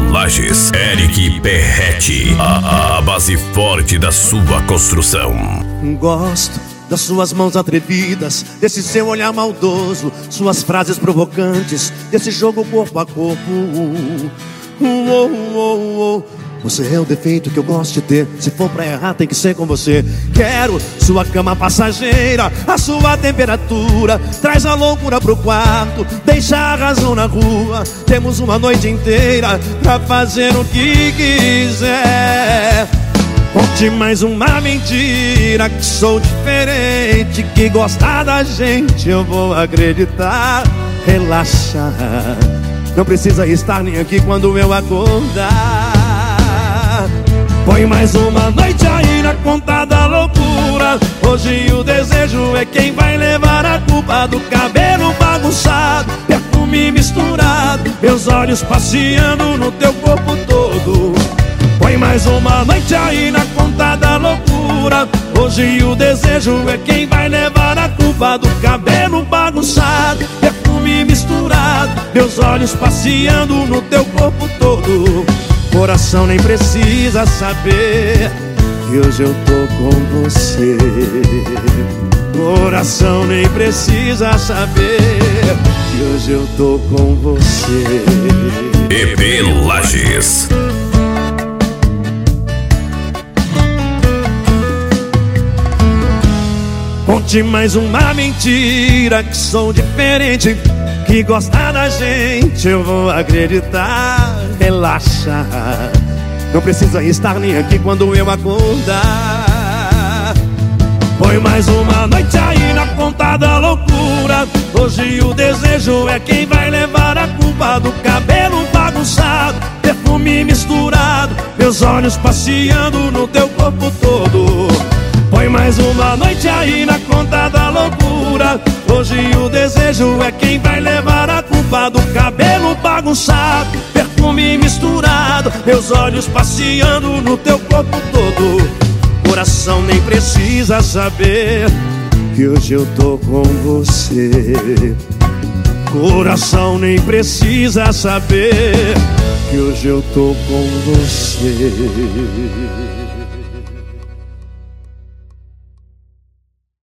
Lages, Eric Perretti, a base forte da sua construção. Gosto das suas mãos atrevidas, desse seu olhar maldoso, suas frases provocantes, desse jogo corpo a corpo. Você é o defeito que eu gosto de ter. Se for pra errar tem que ser com você. Quero sua cama passageira, a sua temperatura. Traz a loucura pro quarto, deixa a razão na rua. Temos uma noite inteira pra fazer o que quiser. Conte mais uma mentira, que sou diferente, que gostar da gente eu vou acreditar. Relaxa, não precisa estar nem aqui quando eu acordar. Põe mais uma noite aí na conta da loucura. Hoje o desejo é quem vai levar a culpa do cabelo bagunçado, perfume misturado, meus olhos passeando no teu corpo todo. Põe mais uma noite aí na conta da loucura. Hoje o desejo é quem vai levar a culpa do cabelo bagunçado, perfume misturado, meus olhos passeando no teu corpo todo. Coração nem precisa saber que hoje eu tô com você. Coração nem precisa saber que hoje eu tô com você. EP Lages. Conte mais uma mentira, que sou diferente, que gosta da gente eu vou acreditar. Relaxa, não precisa estar nem aqui quando eu acordar. Põe mais uma noite aí na conta da loucura. Hoje o desejo é quem vai levar a culpa do cabelo bagunçado, perfume misturado, meus olhos passeando no teu corpo todo. Põe mais uma noite aí na conta da loucura. Hoje o desejo é quem vai levar a culpa do cabelo bagunçado, perfume misturado, meus olhos passeando no teu corpo todo. Coração nem precisa saber que hoje eu tô com você. Coração nem precisa saber que hoje eu tô com você.